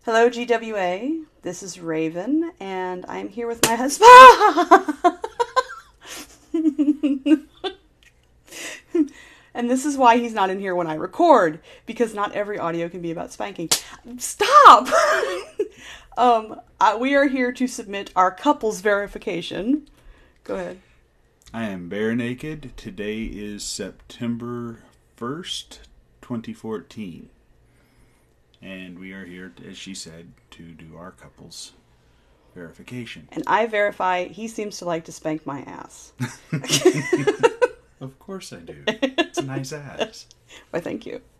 Hello, GWA. This is Raven, and I'm here with my husband. And this is why he's not in here when I record, because not every audio can be about spanking. Stop! We are here to submit our couples verification. Go ahead. I am bare naked. Today is September 1st, 2014. And we are here, as she said, to do our couples verification. And I verify he seems to like to spank my ass. Of course I do. It's a nice ass. Why, thank you.